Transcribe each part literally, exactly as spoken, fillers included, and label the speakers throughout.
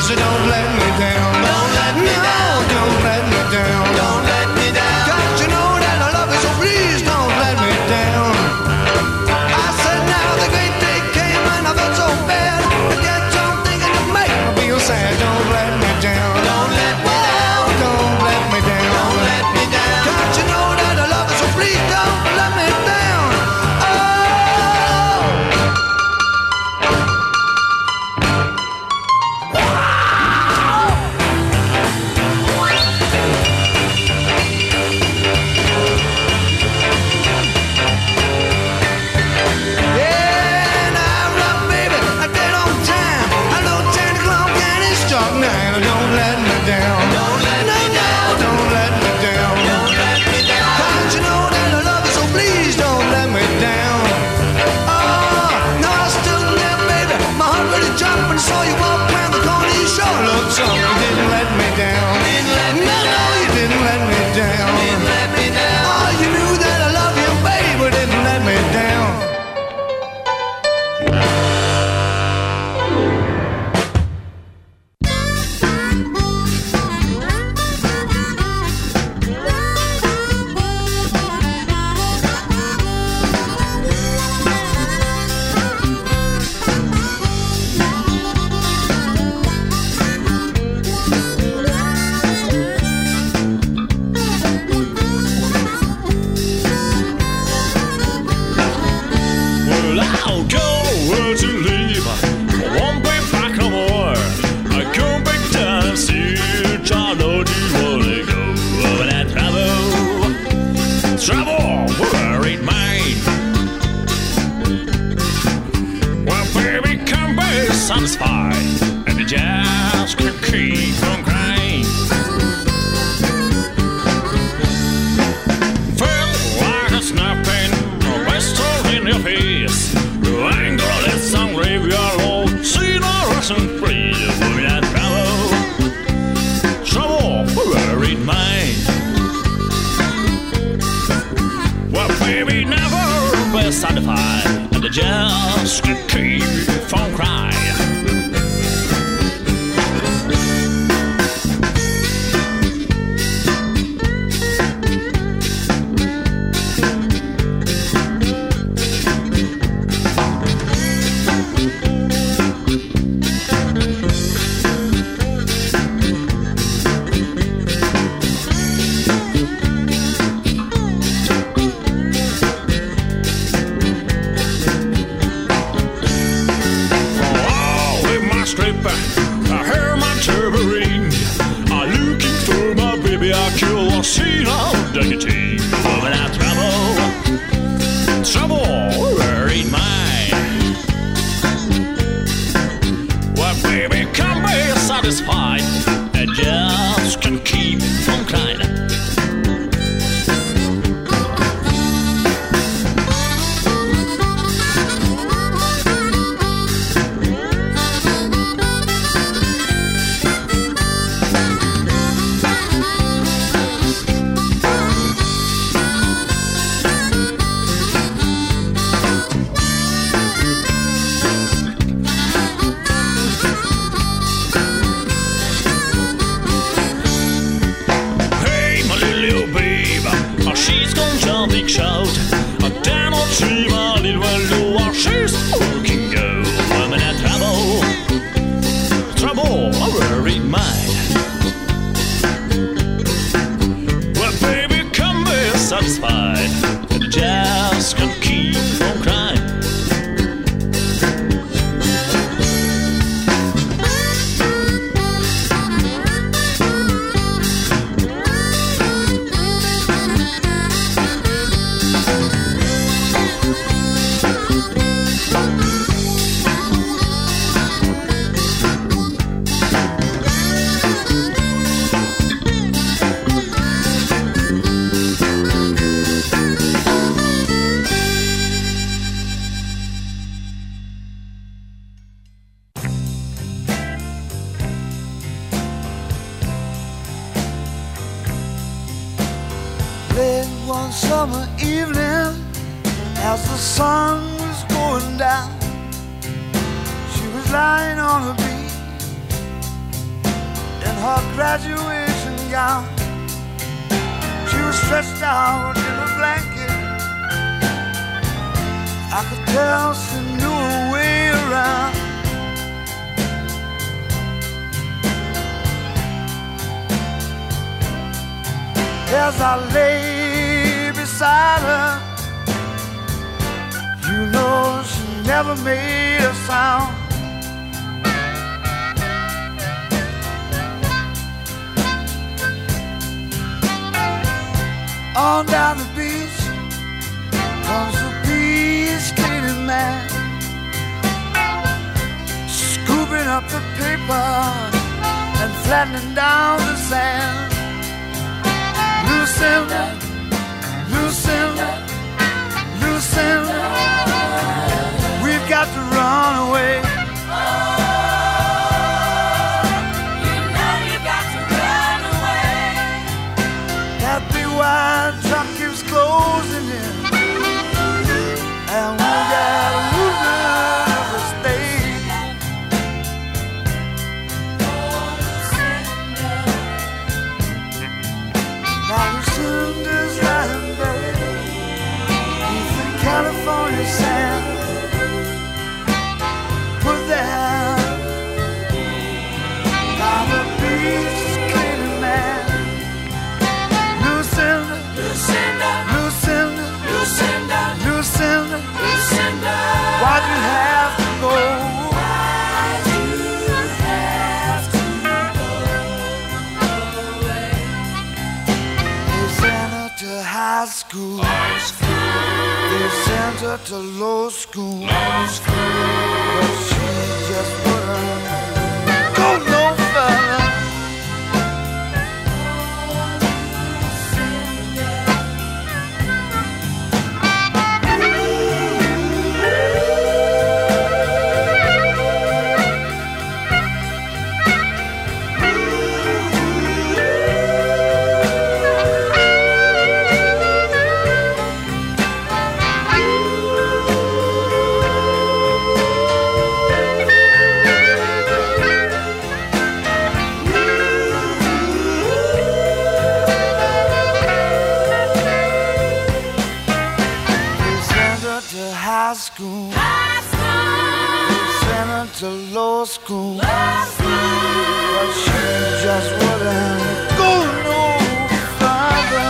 Speaker 1: So don't let me down. Don't let me no, down. Don't let me down. Don't let me down. Don't you know that I love you, so please don't let me down. I said now the great day came and I felt so bad. But yet I'm thinking to make me feel sad. Don't let me down. Don't let me down. Don't let me down. Don't let me down. Don't you know that I love you, so please don't let me down.
Speaker 2: Summer evening, as the sun was going down, she was lying on her beat, her graduation gown. She was stretched out in a blanket. I could tell she knew her way around. As I lay beside her, you know she never made a sound. On down the beach comes a peace cleaning man, scooping up the paper and flattening down the sand. Lucinda, Lucinda, Lucinda, we've got to run away.
Speaker 3: Oh, you know you've got to run away.
Speaker 2: That big white truck keeps closing in, and we gotta lose the state. Now Lucinda's lying buried beneath the California sand. Put there by the beach cleaning man. Lucinda,
Speaker 3: Lucinda,
Speaker 2: Lucinda,
Speaker 3: Lucinda,
Speaker 2: Lucinda,
Speaker 3: Lucinda,
Speaker 2: why'd you have to go?
Speaker 3: why'd you have to go away?
Speaker 2: They sent her to high school. They sent her to law school. But she just wouldn't go no further. High school,
Speaker 3: high school,
Speaker 2: sent her to law school,
Speaker 3: law school,
Speaker 2: but she just wouldn't go no further.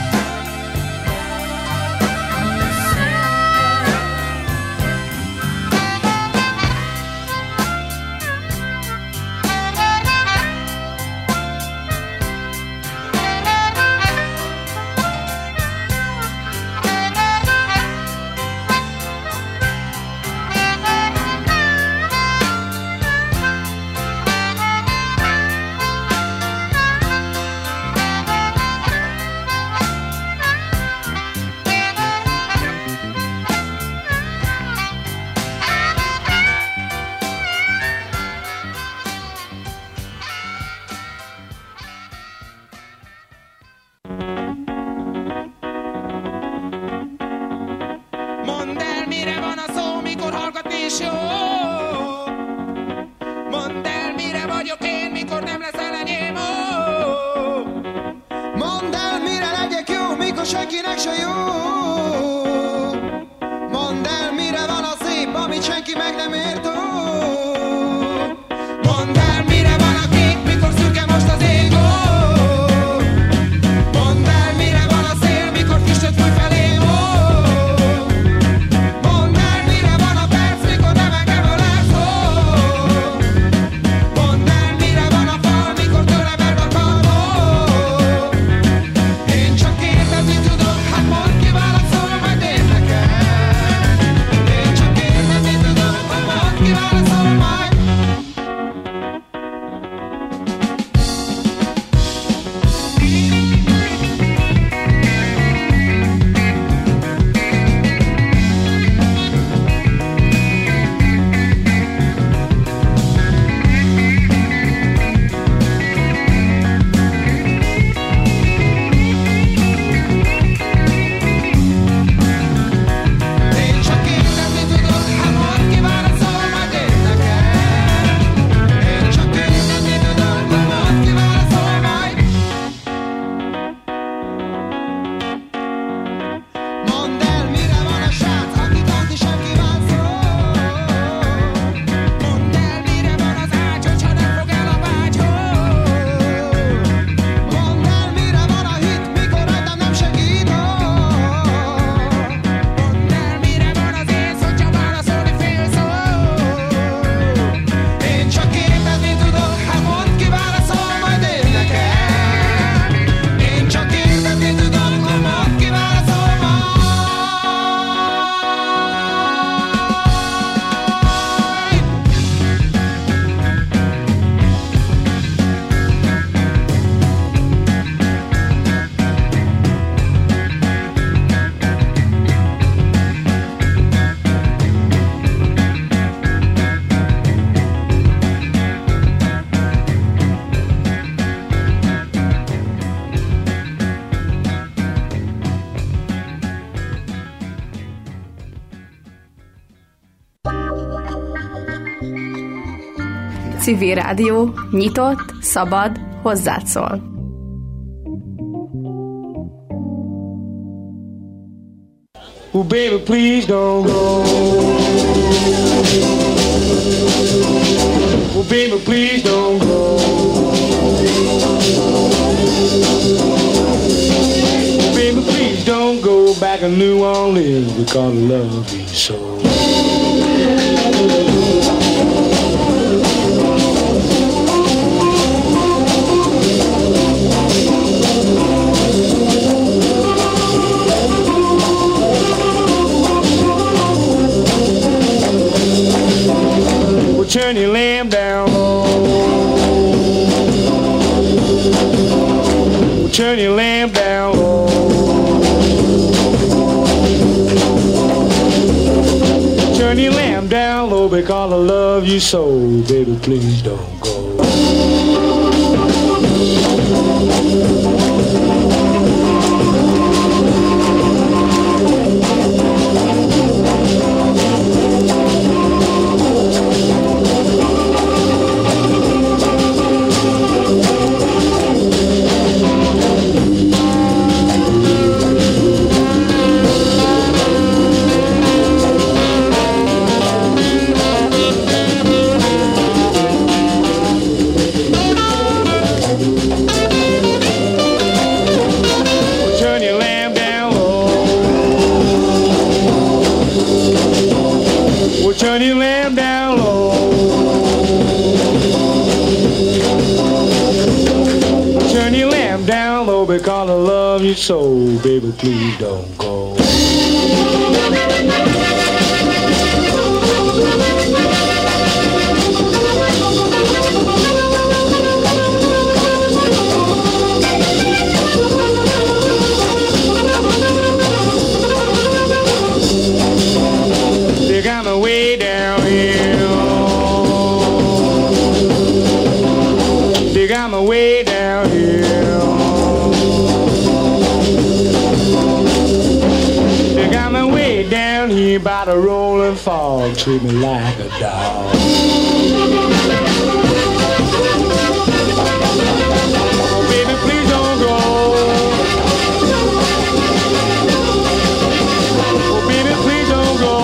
Speaker 4: Mondd el, mire van a szó, mikor hallgatni is jó. Mondd el, mire vagyok én, mikor nem leszel enyém. Oh.
Speaker 5: Mondd el, mire legyek jó, mikor senkinek se jó. Mondd el, mire van a szép, amit senki meg nem ért. Oh.
Speaker 4: Mondd el, mire van a kék, mikor szürke most az ég. Oh. Mondd el, mire van a szél, mikor füstöt fúj felém. Oh. Mondd el, mire van a perc, mikor nem engem ölelsz. Oh. Mondd el, mire van a fal, mikor tőle verd a kar. Oh. Én csak kérdezni tudok, hát mondd
Speaker 6: Civil Rádió, nyitott, szabad, hozzád szól.
Speaker 7: Oh, baby, please don't go. Oh, baby, please don't go. Oh, baby, please don't go back to New Orleans because I love you so. Turn your lamp down low. Turn your lamp down low. Turn your lamp down low because I love you so. Baby, please don't go. Turn your lamp down low. Turn your lamp down low because I love you so. Baby, please don't go. They got me way down here. They got me way down here. They got me way down here by the rolling fog. Treat me like a dog. Oh, baby, please don't go. Oh, baby, please don't go.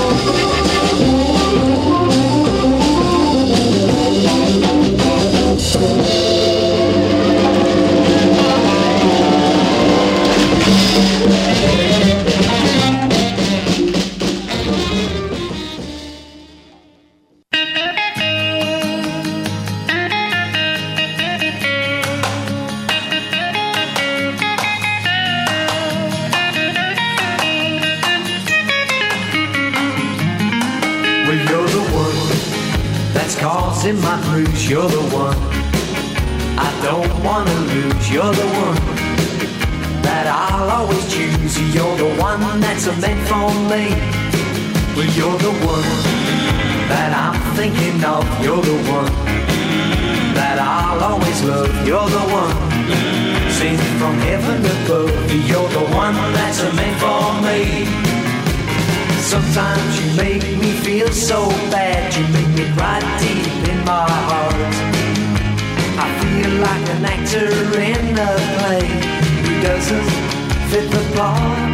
Speaker 8: In my blues, you're the one I don't wanna lose. You're the one that I'll always choose. You're the one that's meant for me. Well, you're the one that I'm thinking of. You're the one that I'll always love. You're the one sent from heaven above. You're the one that's meant for me. Sometimes you make me feel so bad. You make me cry deep in my heart. I feel like an actor in a play who doesn't fit the part.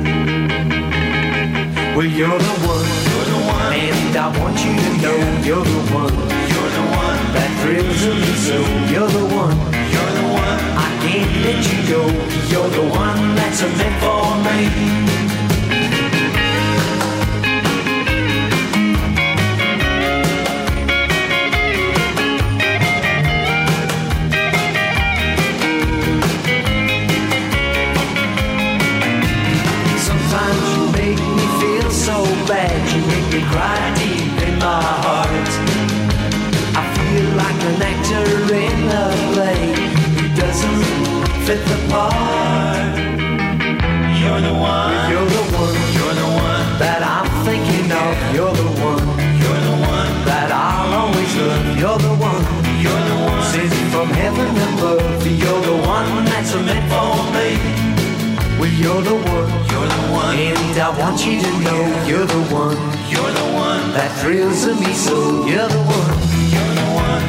Speaker 8: Well, you're the one, you're the one, and I want you to know you're the one, you're the one that thrills me so. You're the one, you're the one, I can't let you go. You're the one that's meant for me. Cry deep in my heart. I feel like an actor in a play who doesn't fit the part. You're the one, you're the one, you're the one that I'm thinking of. You're the one, you're the one that I'll always love. You're the one, you're the one sent from heaven above. You're the one that's meant for me. Well, you're the one, you're the one, and I want you to know you're the one, you're the one that thrills me so. You're the one, you're the one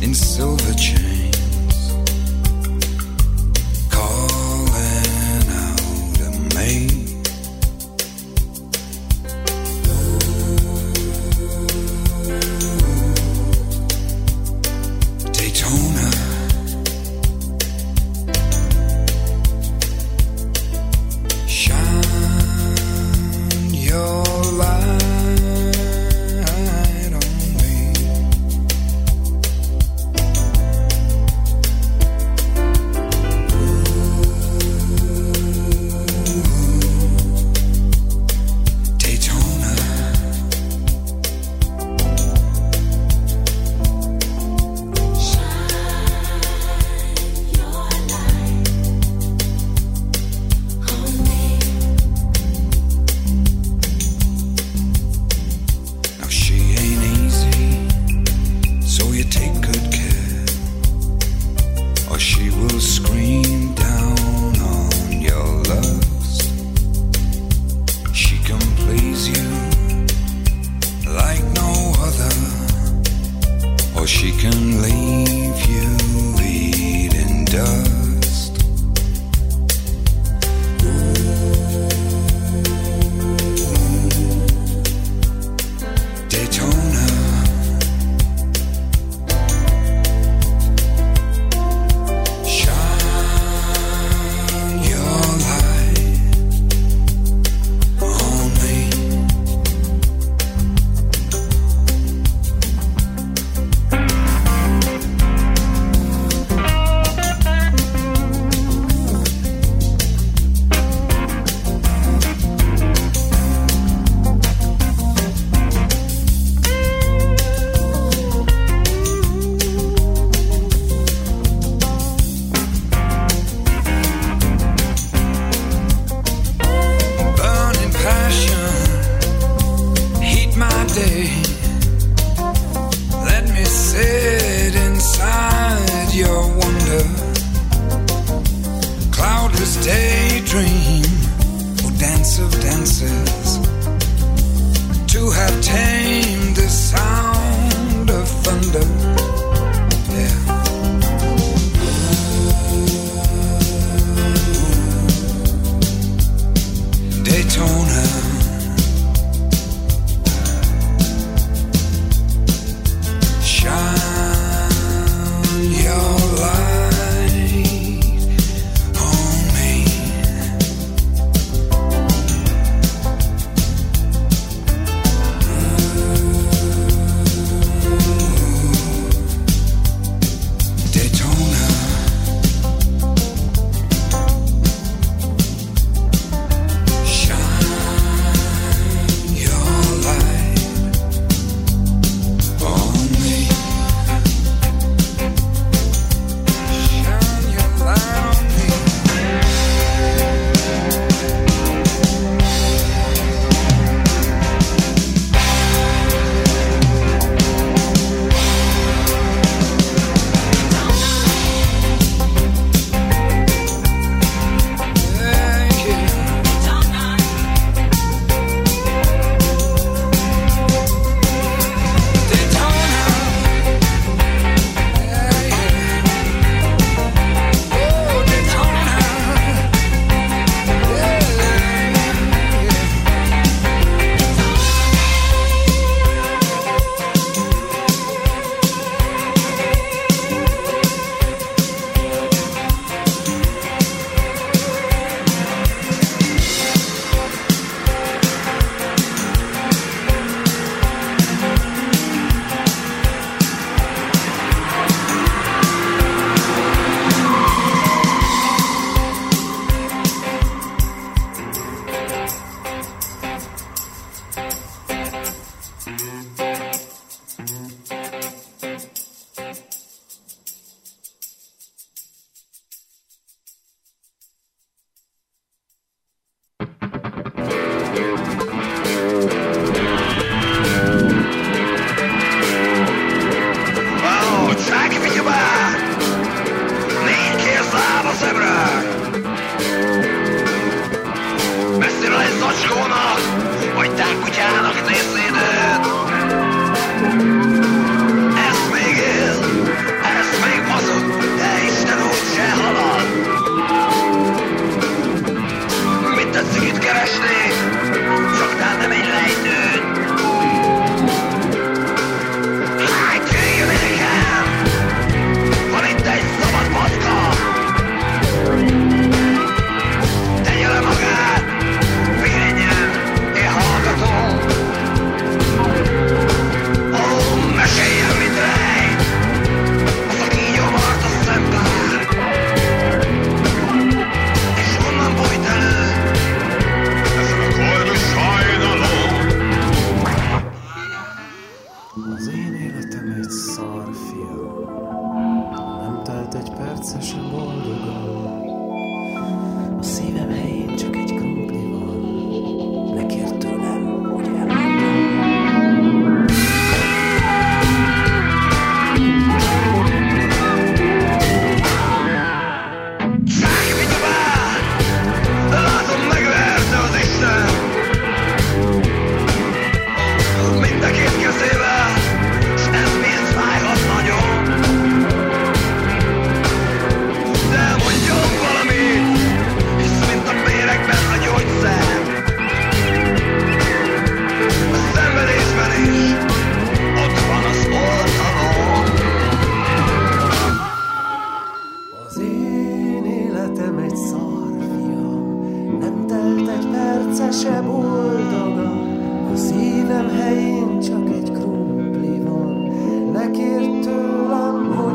Speaker 9: in silver chains, calling out a maid. Daytona, shine your light on me. Daytona, now she ain't easy, so you take good care, or she will scream down on your lust. She can please you like no other, or she can leave you eating dust. Daytona, shine your light on me. Burning passion, heat my day. Let me sit inside your wonder. Cloudless daydream, oh dance of dances, to have tamed the sound of thunder. Yeah. Daytona, shine your light on me.
Speaker 8: se boldoga, a szívem helyén